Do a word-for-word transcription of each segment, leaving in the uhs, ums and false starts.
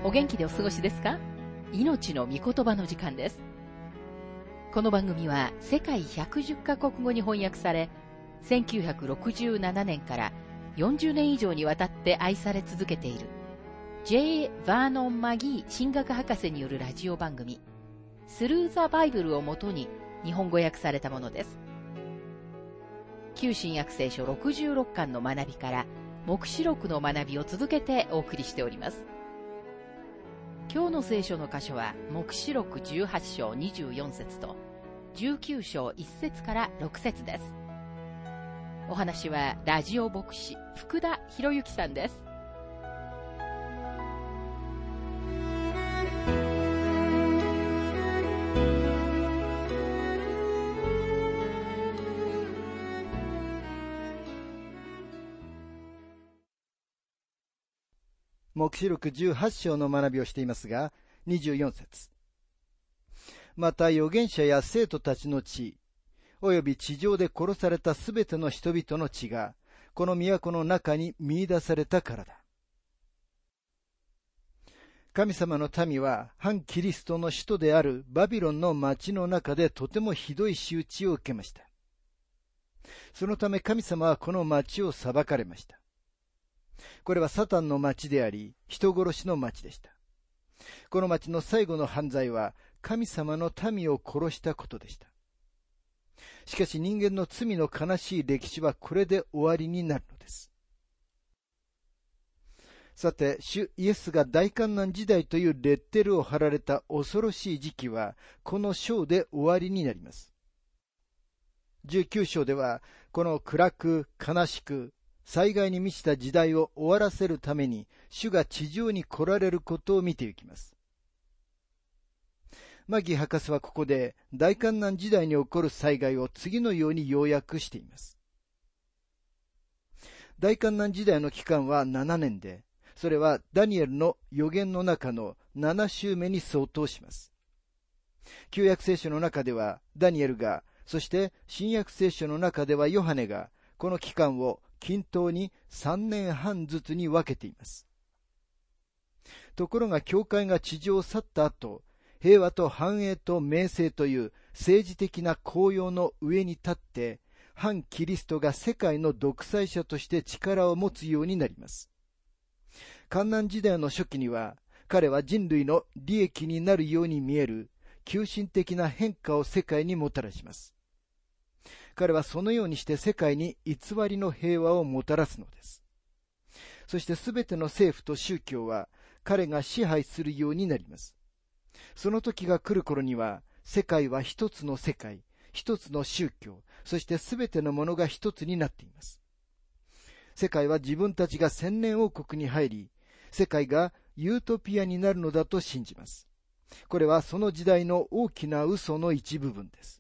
お元気でお過ごしですか？命の御言葉の時間です。この番組は世界ひゃくじゅっカ国語に翻訳され、せんきゅうひゃくろくじゅうななねんからよんじゅうねん以上にわたって愛され続けている ジェイ バーノン・マギー神学博士によるラジオ番組スルー・ザ・バイブルをもとに日本語訳されたものです。旧新約聖書ろくじゅうろっかんの学びから黙示録の学びを続けてお送りしております。今日の聖書の箇所は黙示録じゅうはち章にじゅうよん節とじゅうきゅう章いち節からろく節です。お話はラジオ牧師福田博之さんです。 黙示録じゅうはち章の学びをしていますが、にじゅうよん節。また預言者や生徒たちの血、および地上で殺されたすべての人々の血が、この都の中に見出されたからだ。神様の民は、反キリストの首都であるバビロンの町の中でとてもひどい仕打ちを受けました。そのため神様はこの町を裁かれました。これはサタンの町であり、人殺しの町でした。この町の最後の犯罪は、神様の民を殺したことでした。しかし人間の罪の悲しい歴史はこれで終わりになるのです。さて、主イエスが大観難時代というレッテルを貼られた恐ろしい時期は、この章で終わりになります。じゅうきゅう章では、この暗く悲しく、災害に満ちた時代を終わらせるために、主が地上に来られることを見ていきます。マギー博士はここで大観難時代に起こる災害を次のように要約しています。大観難時代の期間はななねんで、それはダニエルの預言の中のなな週目に相当します。旧約聖書の中ではダニエルが、そして新約聖書の中ではヨハネが、この期間を均等にさんねんはんずつに分けています。ところが教会が地上を去った後、平和と繁栄と名声という政治的な公用の上に立って、反キリストが世界の独裁者として力を持つようになります。観難時代の初期には、彼は人類の利益になるように見える急進的な変化を世界にもたらします。彼はそのようにして世界に偽りの平和をもたらすのです。そしてすべての政府と宗教は彼が支配するようになります。その時が来る頃には、世界は一つの世界、一つの宗教、そしてすべてのものが一つになっています。世界は自分たちが千年王国に入り、世界がユートピアになるのだと信じます。これはその時代の大きな嘘の一部分です。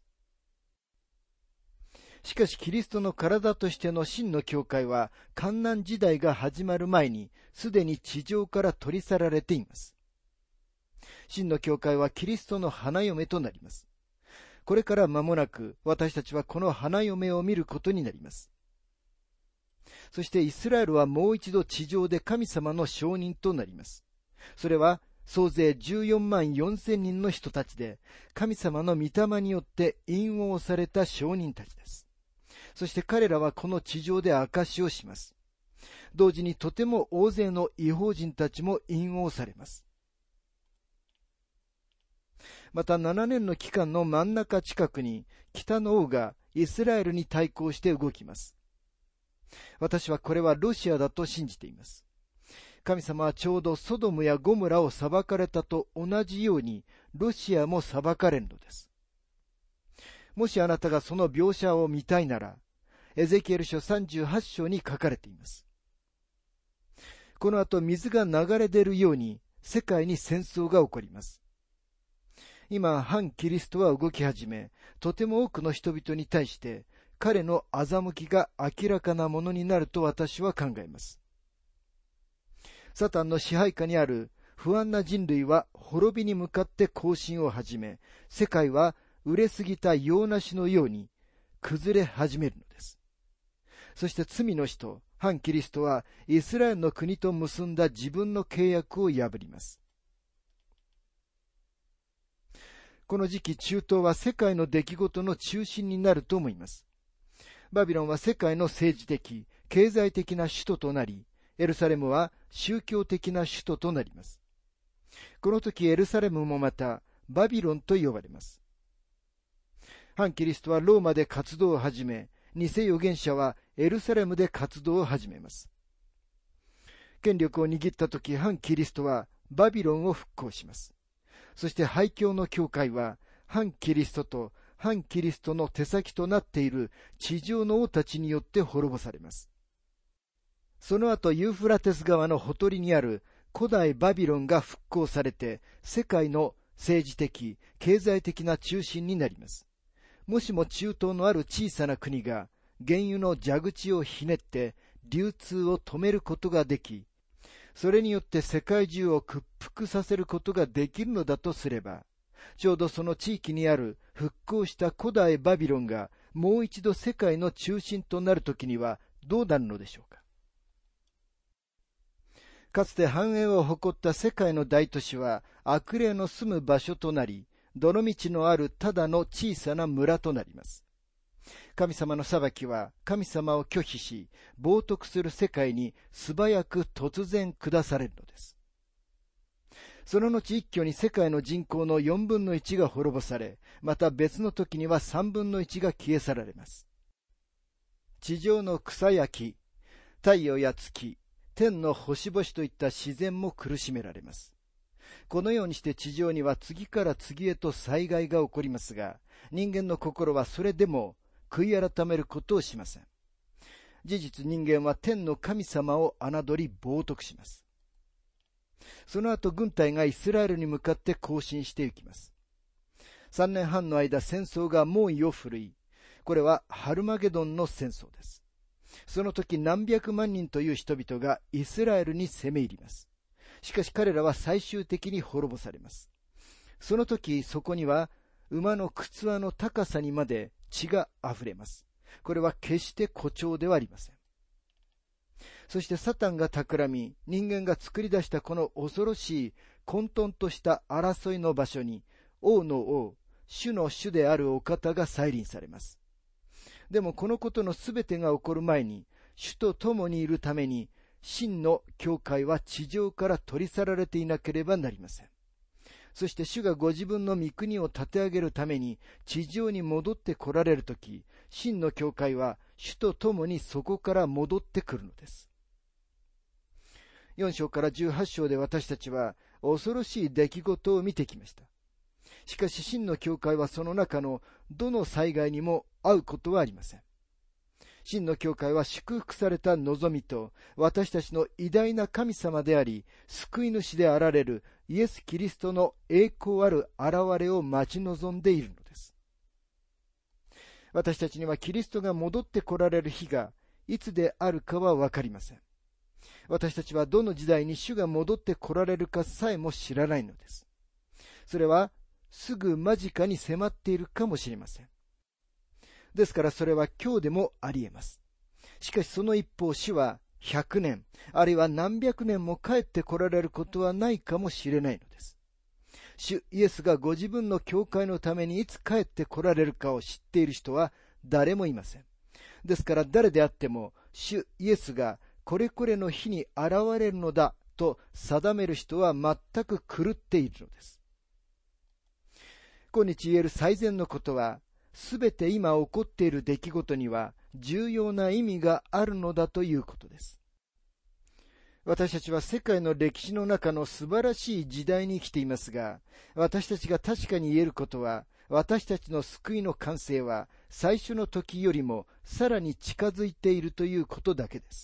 しかしキリストの体としての真の教会は、観難時代が始まる前に、すでに地上から取り去られています。真の教会はキリストの花嫁となります。これから間もなく、私たちはこの花嫁を見ることになります。そしてイスラエルはもう一度地上で神様の証人となります。それは、総勢じゅうよんまんよんせんにんの人たちで、神様の御霊によって引用された証人たちです。そして彼らはこの地上で証しをします。同時にとても大勢の異邦人たちも引用されます。またななねんの期間の真ん中近くに北の王がイスラエルに対抗して動きます。私はこれはロシアだと信じています。神様はちょうどソドムやゴムラを裁かれたと同じようにロシアも裁かれるのです。もしあなたがその描写を見たいなら、エゼキエル書さんじゅうはち章に書かれています。この後水が流れ出るように世界に戦争が起こります。今、反キリストは動き始め、とても多くの人々に対して彼の欺きが明らかなものになると私は考えます。サタンの支配下にある不安な人類は滅びに向かって行進を始め、世界は熟れすぎた洋梨のように崩れ始めるのです。そして罪の人、反キリストはイスラエルの国と結んだ自分の契約を破ります。 この時期、中東は世界の出来事の中心になると思います。バビロンは世界の政治的、経済的な首都となり、エルサレムは宗教的な首都となります。この時、エルサレムもまたバビロンと呼ばれます。反キリストはローマで活動を始め、偽預言者はエルサレムで活動を始めます。権力を握った時、反キリストはバビロンを復興します。そして廃墟の教会は反キリストと反キリストの手先となっている地上の王たちによって滅ぼされます。その後、ユーフラテス川のほとりにある古代バビロンが復興されて、世界の政治的、経済的な中心になります。もしも中東のある小さな国が原油の蛇口をひねって流通を止めることができ、それによって世界中を屈服させることができるのだとすれば、ちょうどその地域にある復興した古代バビロンがもう一度世界の中心となるときにはどうなるのでしょうか。かつて繁栄を誇った世界の大都市は悪霊の住む場所となり、泥道のあるただの小さな村となります。神様の裁きは神様を拒否し、冒涜する世界に素早く突然下されるのです。その後一挙に世界の人口の四分の一が滅ぼされ、また別の時には三分の一が消え去られます。地上の草や木、太陽や月、天の星々といった自然も苦しめられます。このようにして地上には次から次へと災害が起こりますが、人間の心はそれでも悔い改めることをしません。事実、人間は天の神様を侮り冒涜します。その後、軍隊がイスラエルに向かって行進していきます。三年半の間、戦争が猛威を振るい、これはハルマゲドンの戦争です。その時、何百万人という人々がイスラエルに攻め入ります。しかし彼らは最終的に滅ぼされます。その時、そこには馬の靴輪の高さにまで血があふれます。これは決して誇張ではありません。そしてサタンが企み、人間が作り出したこの恐ろしい混沌とした争いの場所に、王の王、主の主であるお方が再臨されます。でもこのことのすべてが起こる前に、主と共にいるために、真の教会は地上から取り去られていなければなりません。そして主がご自分の御国を立て上げるために地上に戻って来られるとき、真の教会は主と共にそこから戻ってくるのです。よん章からじゅうはち章で私たちは恐ろしい出来事を見てきました。しかし真の教会はその中のどの災害にも遭うことはありません。真の教会は祝福された望みと私たちの偉大な神様であり救い主であられるイエス・キリストの栄光ある現れを待ち望んでいるのです。私たちにはキリストが戻って来られる日がいつであるかはわかりません。私たちはどの時代に主が戻って来られるかさえも知らないのです。それはすぐ間近に迫っているかもしれません。ですからそれは今日でもあり得ます。しかしその一方、主はひゃくねん、あるいは何百年も帰って来られることはないかもしれないのです。主イエスがご自分の教会のためにいつ帰って来られるかを知っている人は誰もいません。ですから誰であっても、主イエスがこれこれの日に現れるのだと定める人は全く狂っているのです。今日言える最善のことは、すべて今起こっている出来事には重要な意味があるのだということです。私たちは世界の歴史の中の素晴らしい時代に生きていますが、私たちが確かに言えることは、私たちの救いの完成は最初の時よりもさらに近づいているということだけです。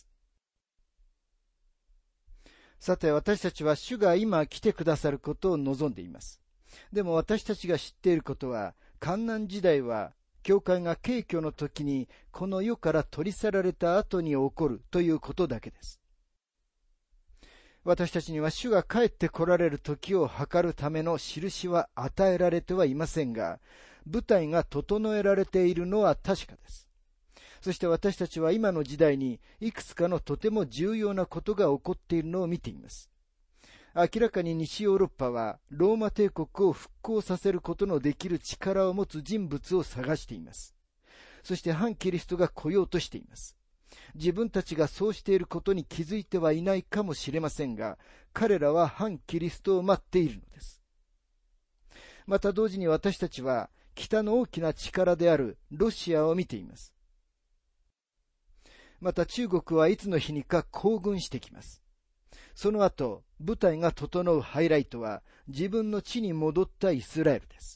さて、私たちは主が今来てくださることを望んでいます。でも私たちが知っていることは、患難時代は教会が景挙の時にこの世から取り去られた後に起こるということだけです。私たちには主が帰って来られる時を計るための印は与えられてはいませんが、舞台が整えられているのは確かです。そして私たちは今の時代にいくつかのとても重要なことが起こっているのを見ています。 明らかに西ヨーロッパはローマ帝国を復興させることのできる力を持つ人物を探しています。そして反キリストが来ようとしています。自分たちがそうしていることに気づいてはいないかもしれませんが、彼らは反キリストを待っているのです。また同時に私たちは北の大きな力であるロシアを見ています。また中国はいつの日にか行軍してきます。その後、部隊が整うハイライトは自分の地に戻ったイスラエルです。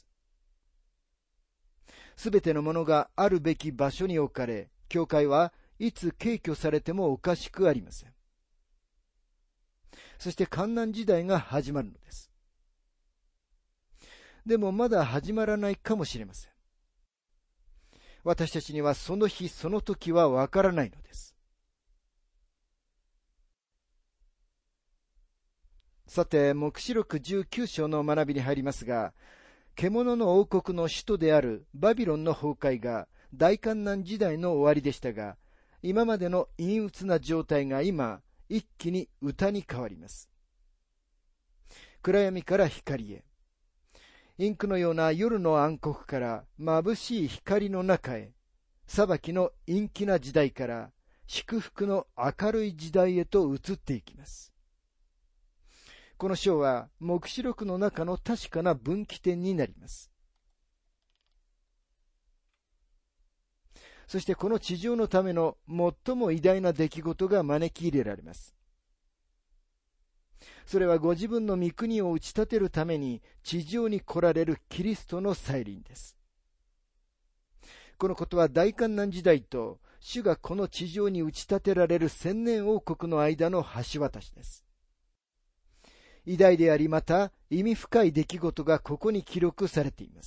すべてのものがあるべき場所に置かれ、教会はいつ軽挙されてもおかしくありません。そして患難時代が始まるのです。でもまだ始まらないかもしれません。私たちにはその日その時はわからないのです。さて、黙示録じゅうきゅう章の学びに入りますが、獣の王国の首都であるバビロンの崩壊が大患難時代の終わりでしたが、今までの陰鬱な状態が今、一気に歌に変わります。暗闇から光へ。インクのような夜の暗黒から眩しい光の中へ、裁きの陰気な時代から祝福の明るい時代へと移っていきます。この章は黙示録の中の確かな分岐点になります。そしてこの地上のための最も偉大な出来事が招き入れられます。それはご自分の御国を打ち立てるために地上に来られるキリストの再臨です。このことは大患難時代と主がこの地上に打ち立てられる千年王国の間の橋渡しです。偉大でありまた意味深い出来事がここに記録されています。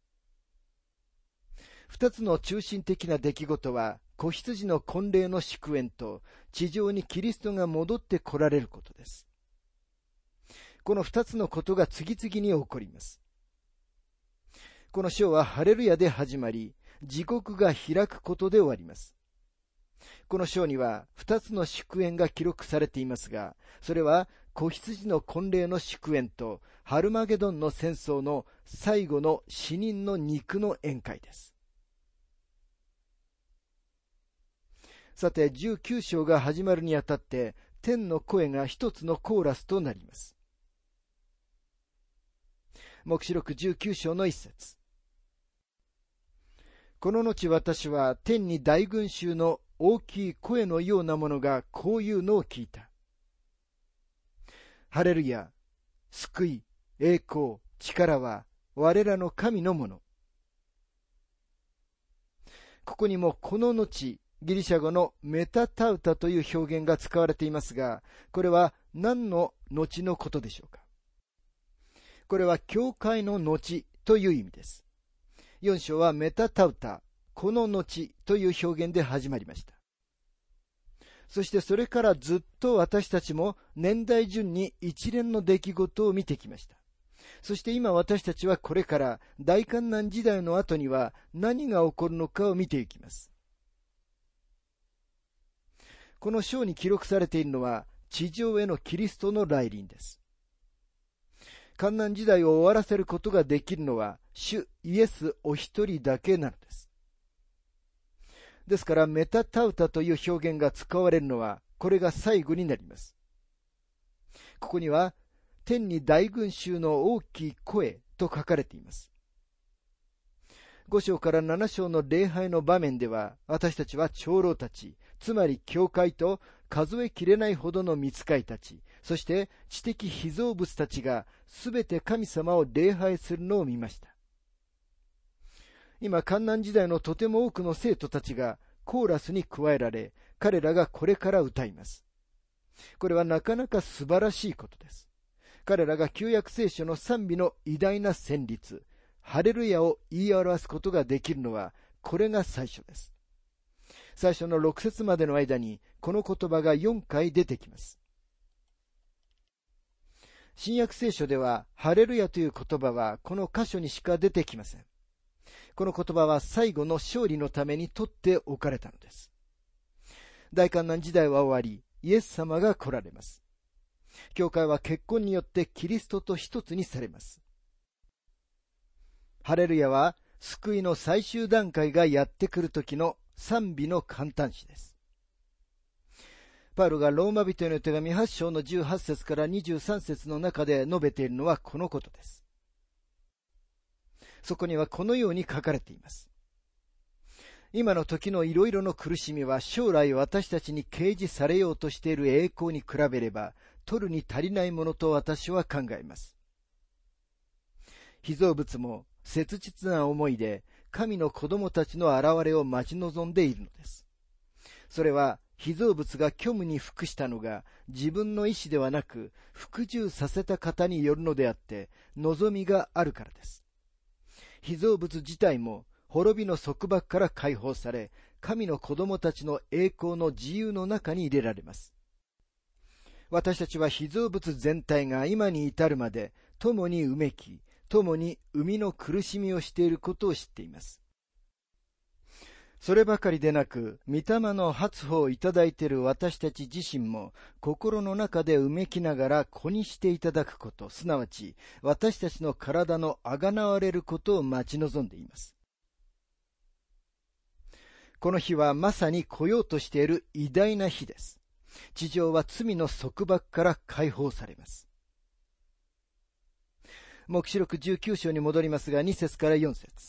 二つの中心的な出来事は子羊の婚礼の祝宴と地上にキリストが戻って来られることです。この二つのことが次々に起こります。この章はハレルヤで始まり、地獄が開くことで終わります。この章には二つの祝宴が記録されていますが、それは子羊の婚礼の祝宴とハルマゲドンの戦争の最後の死人の肉の宴会です。さて、じゅうきゅう章が始まるにあたって、天の声が一つのコーラスとなります。黙示録じゅうきゅう章の一節。この後私は天に大群衆の大きい声のようなものがこういうのを聞いた。ハレルヤ、救い、栄光、力は我らの神のもの。ここにもこの後、ギリシャ語のメタタウタという表現が使われていますが、これは何の後のことでしょうか。これは教会の後という意味です。よん章はメタタウタ、この後という表現で始まりました。そしてそれからずっと私たちも年代順に一連の出来事を見てきました。そして今私たちはこれから大患難時代の後には何が起こるのかを見ていきます。この章に記録されているのは地上へのキリストの来臨です。患難時代を終わらせることができるのは主イエスお一人だけなのです。ですからメタタウタという表現が使われるのはこれが最後になります。ここには天に大群衆の大きい声と書かれています。ご章からなな章の礼拝の場面では私たちは長老たち、つまり教会と数えきれないほどの御使いたち、そして知的被造物たちがすべて神様を礼拝するのを見ました。今、患難時代のとても多くの生徒たちがコーラスに加えられ、彼らがこれから歌います。これはなかなか素晴らしいことです。彼らが旧約聖書の賛美の偉大な旋律、ハレルヤを言い表すことができるのは、これが最初です。最初のろく節までの間に、この言葉がよんかい出てきます。新約聖書では、ハレルヤという言葉はこの箇所にしか出てきません。この言葉は最後の勝利のために取っておかれたのです。大患難時代は終わり、イエス様が来られます。 教会は結婚によってキリストと一つにされます。ハレルヤは救いの最終段階がやってくる時の賛美の感嘆詞です。パウロがローマ人への手紙はち章のじゅうはち節からにじゅうさん節の中で述べているのはこのことです。そこにはこのように書かれています。今の時のいろいろの苦しみは将来私たちに掲示されようとしている栄光に比べれば取るに足りないものと私は考えます。被造物も切実な思いで神の子供たちの現れを待ち望んでいるのです。それは被造物が虚無に服したのが自分の意志ではなく服従させた方によるのであって望みがあるからです。被造物自体も滅びの束縛から解放され、神の子供たちの栄光の自由の中に入れられます。私たちは被造物全体が今に至るまで共にうめき、共に生みの苦しみをしていることを知っています。そればかりでなく、御霊の発歩をいただいている私たち自身も、心の中でうめきながら子にしていただくこと、すなわち、私たちの体のあがなわれることを待ち望んでいます。この日はまさに来ようとしている偉大な日です。地上は罪の束縛から解放されます。黙示録じゅうきゅう章に戻りますが、に節からよん節。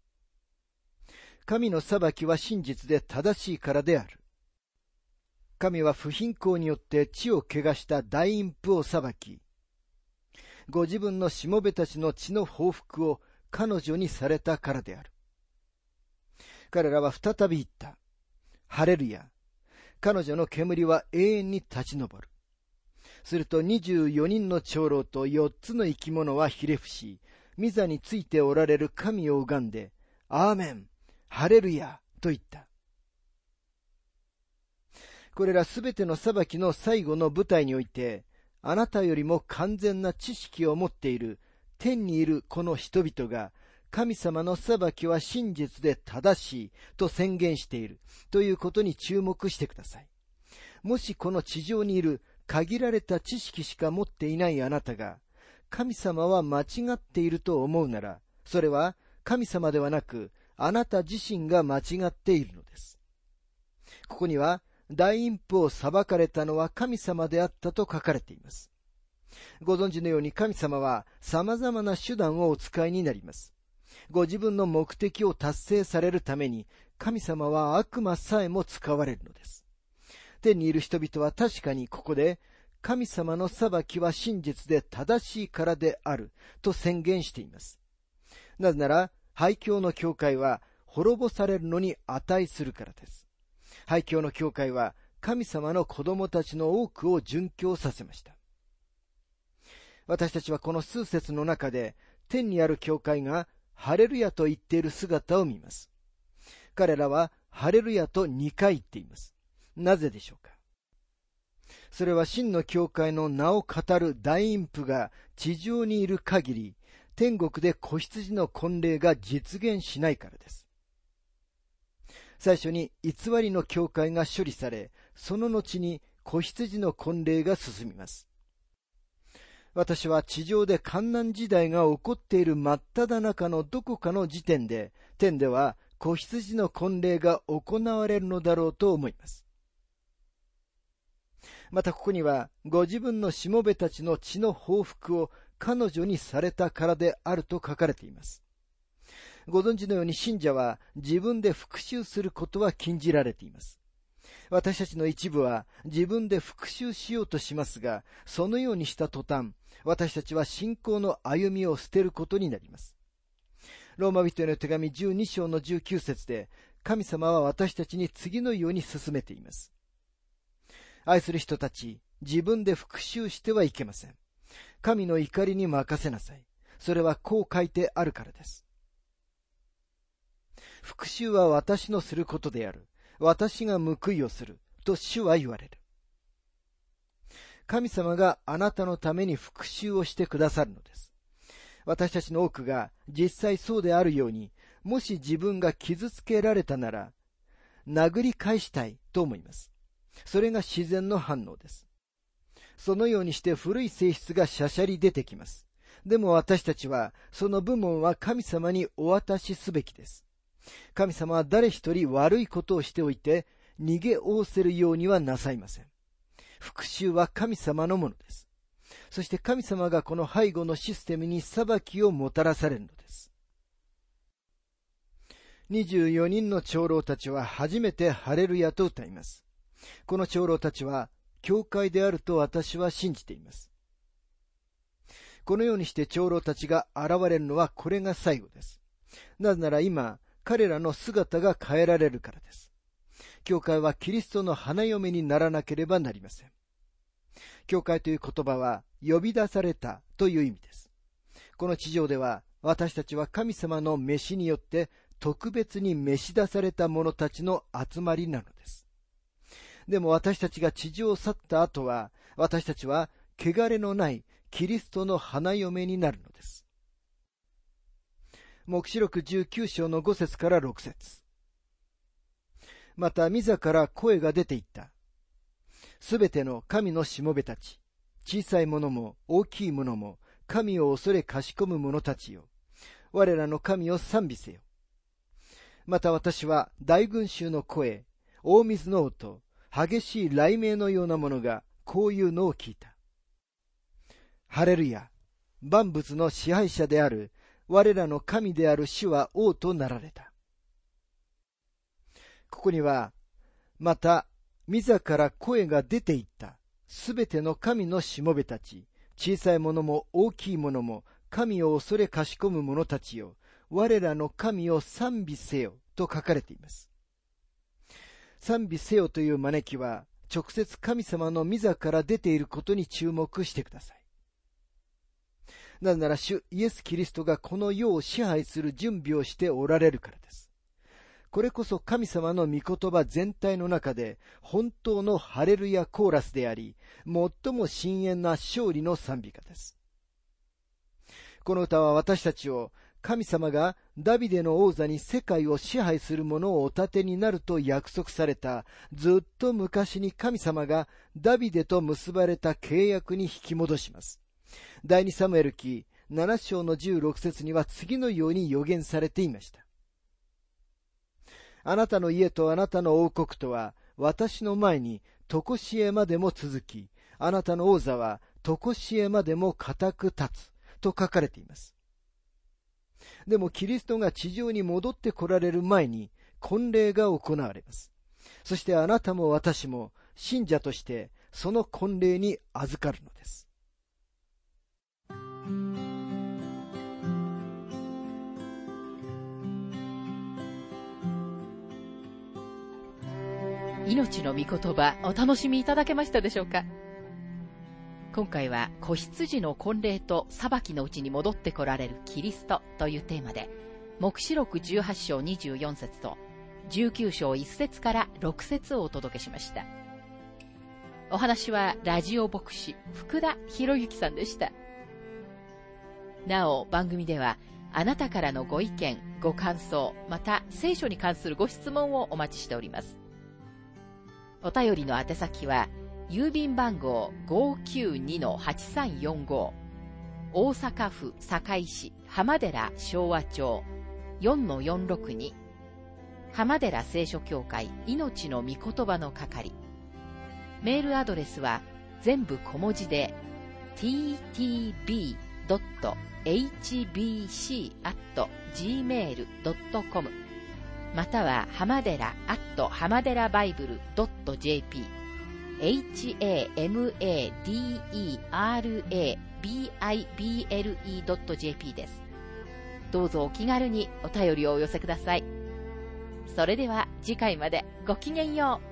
神の裁きは真実で正しいからである。神は不貧困によって地を汚した大陰譜を裁き、ご自分のしもべたちの血の報復を彼女にされたからである。彼らは再び言った。ハレルヤ。彼女の煙は永遠に立ち上る。するとにじゅうよにんの長老とよっつの生き物はひれ伏し、御座についておられる神を拝んで、アーメン、ハレルヤと言った。これらすべての裁きの最後の舞台において、あなたよりも完全な知識を持っている天にいるこの人々が、神様の裁きは真実で正しいと宣言しているということに注目してください。もしこの地上にいる限られた知識しか持っていないあなたが、神様は間違っていると思うなら、それは神様ではなく、あなた自身が間違っているのです。ここには、大陰譜を裁かれたのは神様であったと書かれています。ご存知のように神様は様々な手段をお使いになります。ご自分の目的を達成されるために、神様は悪魔さえも使われるのです。天にいる人々は確かにここで、神様の裁きは真実で正しいからであると宣言しています。なぜなら、廃教の教会は滅ぼされるのに値するからです。廃教の教会は神様の子供たちの多くを殉教させました。私たちはこの数節の中で、天にある教会がハレルヤと言っている姿を見ます。彼らはハレルヤとにかい言っています。なぜでしょうか。それは真の教会の名を語る大陰譜が地上にいる限り、天国で子羊の婚礼が実現しないからです。最初に偽りの教会が処理され、その後に子羊の婚礼が進みます。私は地上で患難時代が起こっている真っ只中のどこかの時点で、天では子羊の婚礼が行われるのだろうと思います。またここには、ご自分のしもべたちの血の報復を彼女にされたからであると書かれています。ご存知のように信者は自分で復讐することは禁じられています。私たちの一部は自分で復讐しようとしますが、そのようにした途端、私たちは信仰の歩みを捨てることになります。ローマ人への手紙じゅうに章のじゅうきゅう節で、神様は私たちに次のように進めています。愛する人たち、自分で復讐してはいけません。神の怒りに任せなさい。それはこう書いてあるからです。復讐は私のすることである。私が報いをする。と主は言われる。神様があなたのために復讐をしてくださるのです。私たちの多くが実際そうであるように、もし自分が傷つけられたなら、殴り返したいと思います。それが自然の反応です。 そのようにして古い性質がしゃしゃり出てきます。でも私たちは、その部門は神様にお渡しすべきです。神様は誰一人悪いことをしておいて、逃げおせるようにはなさいません。復讐は神様のものです。そして神様がこの背後のシステムに裁きをもたらされるのです。にじゅうよにんの長老たちは初めてハレルヤと歌います。この長老たちは教会であると私は信じています。このようにして長老たちが現れるのはこれが最後です。なぜなら今、彼らの姿が変えられるからです。教会はキリストの花嫁にならなければなりません。教会という言葉は呼び出されたという意味です。この地上では私たちは神様の召しによって特別に召し出された者たちの集まりなのです。でも私たちが地上を去った後は、私たちは汚れのないキリストの花嫁になるのです。黙示録じゅうきゅう章のご節からろく節。また御座から声が出ていった。すべての神のしもべたち、小さいものも大きいものも、神を恐れかしこむ者たちよ。我らの神を賛美せよ。また私は大群衆の声、大水の音、激しい雷鳴のようなものがこういうのを聞いた。ハレルヤ、万物の支配者である我らの神である主は王となられた。ここには、また、御座から声が出ていった。すべての神のしもべたち、小さいものも大きいものも、神を恐れかしこむ者たちよ。我らの神を賛美せよと書かれています。賛美せよという招きは、直接神様の御座から出ていることに注目してください。なぜなら主イエス・キリストがこの世を支配する準備をしておられるからです。これこそ神様の御言葉全体の中で本当のハレルヤコーラスであり、最も深遠な勝利の賛美歌です。この歌は私たちを神様がダビデの王座に世界を支配する者をお立てになると約束された、ずっと昔に神様がダビデと結ばれた契約に引き戻します。第二サムエル記なな章のじゅうろく節には次のように予言されていました。あなたの家とあなたの王国とは私の前に常しえまでも続き、あなたの王座は常しえまでも固く立つと書かれています。でもキリストが地上に戻って来られる前に婚礼が行われます。そしてあなたも私も信者としてその婚礼に預かるのです。 命の御言葉、お楽しみいただけましたでしょうか。今回は子羊の婚礼と裁きのうちに戻って来られるキリストというテーマで、黙示録じゅうはち章にじゅうよん節とじゅうきゅう章いち節からろく節をお届けしました。お話はラジオ牧師福田博之さんでした。なお番組ではあなたからのご意見、ご感想、また聖書に関するご質問をお待ちしております。お便りの宛先は郵便番号 ごーきゅうにのはちさんよんご 大阪府堺市浜寺昭和町 よんのよんろくに 浜寺聖書協会命の御言葉の係。メールアドレスは全部小文字で ティーティービードットエイチビーシー アット ジーメール ドットコム または浜寺アット浜寺バイブル ドット ジェーピー エイチエーエムエーディーイーアールエービーアイビーエルイー ドット ジェーピー です。どうぞお気軽にお便りをお寄せください。それでは次回までごきげんよう。